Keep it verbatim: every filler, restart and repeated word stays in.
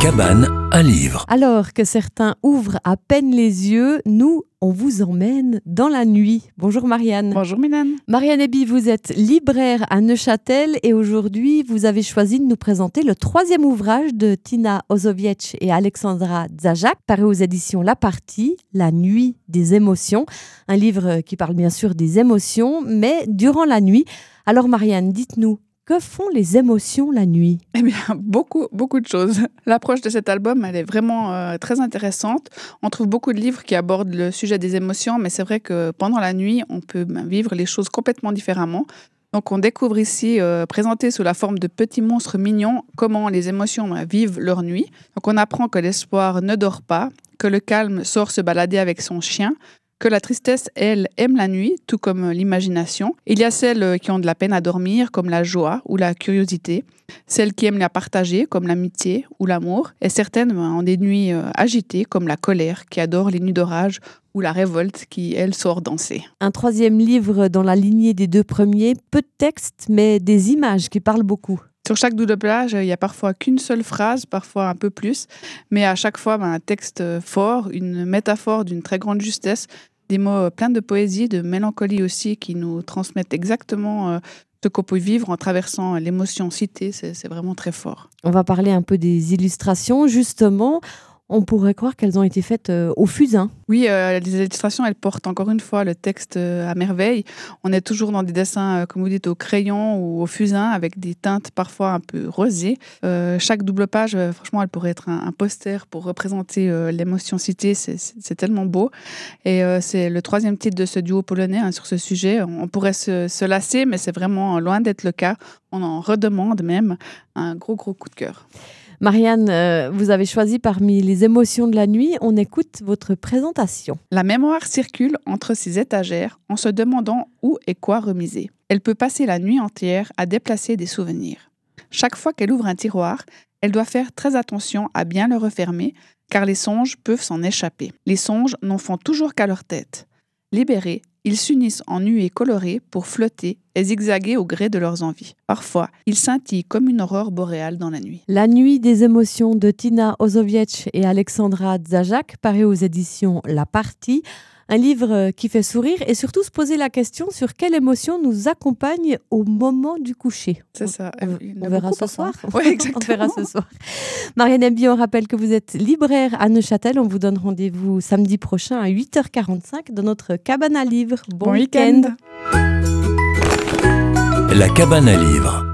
cabane à livres. Alors que certains ouvrent à peine les yeux, nous, on vous emmène dans la nuit. Bonjour Marianne. Bonjour Mylène. Marianne Eby, vous êtes libraire à Neuchâtel et aujourd'hui, vous avez choisi de nous présenter le troisième ouvrage de Tina Osowiecz et Alexandra Zajac, paru aux éditions La Partie, La nuit des émotions. Un livre qui parle bien sûr des émotions, mais durant la nuit. Alors Marianne, dites-nous, que font les émotions la nuit ? Eh bien, beaucoup, beaucoup de choses. L'approche de cet album, elle est vraiment euh, très intéressante. On trouve beaucoup de livres qui abordent le sujet des émotions, mais c'est vrai que pendant la nuit, on peut ben, vivre les choses complètement différemment. Donc, on découvre ici, euh, présenté sous la forme de petits monstres mignons, comment les émotions ben, vivent leur nuit. Donc, on apprend que l'espoir ne dort pas, que le calme sort se balader avec son chien, que la tristesse, elle, aime la nuit, tout comme l'imagination. Il y a celles qui ont de la peine à dormir, comme la joie ou la curiosité. Celles qui aiment la partager, comme l'amitié ou l'amour. Et certaines ont des nuits agitées, comme la colère, qui adore les nuits d'orage, ou la révolte, qui, elle, sort danser. Un troisième livre dans la lignée des deux premiers, peu de texte, mais des images qui parlent beaucoup. Sur chaque double page, il n'y a parfois qu'une seule phrase, parfois un peu plus, mais à chaque fois, ben, un texte fort, une métaphore d'une très grande justesse, des mots pleins de poésie, de mélancolie aussi, qui nous transmettent exactement ce qu'on peut vivre en traversant l'émotion citée. C'est, c'est vraiment très fort. On va parler un peu des illustrations, justement. On pourrait croire qu'elles ont été faites euh, au fusain. Oui, euh, les illustrations, elles portent encore une fois le texte euh, à merveille. On est toujours dans des dessins, euh, comme vous dites, au crayon ou au fusain, avec des teintes parfois un peu rosées. Euh, chaque double page, euh, franchement, elle pourrait être un, un poster pour représenter euh, l'émotion citée. C'est, c'est, c'est tellement beau. Et euh, c'est le troisième titre de ce duo polonais hein, sur ce sujet. On pourrait se, se lasser, mais c'est vraiment loin d'être le cas. On en redemande même un gros, gros coup de cœur. Marianne, euh, vous avez choisi parmi les émotions de la nuit. On écoute votre présentation. La mémoire circule entre ses étagères en se demandant où et quoi remiser. Elle peut passer la nuit entière à déplacer des souvenirs. Chaque fois qu'elle ouvre un tiroir, elle doit faire très attention à bien le refermer, car les songes peuvent s'en échapper. Les songes n'en font toujours qu'à leur tête. Libérés, ils s'unissent en nuées colorées pour flotter et zigzaguer au gré de leurs envies. Parfois, ils scintillent comme une aurore boréale dans la nuit. La nuit des émotions de Tina Osowiecz et Alexandra Zajac, paru aux éditions La Partie. Un livre qui fait sourire et surtout se poser la question sur quelle émotion nous accompagne au moment du coucher. C'est ça. On, on verra ce soir. Oui, exactement. On verra ce soir. Marianne Eby, on rappelle que vous êtes libraire à Neuchâtel. On vous donne rendez-vous samedi prochain à huit heures quarante-cinq dans notre cabane à livres. Bon, bon week-end. week-end. La cabane à livres.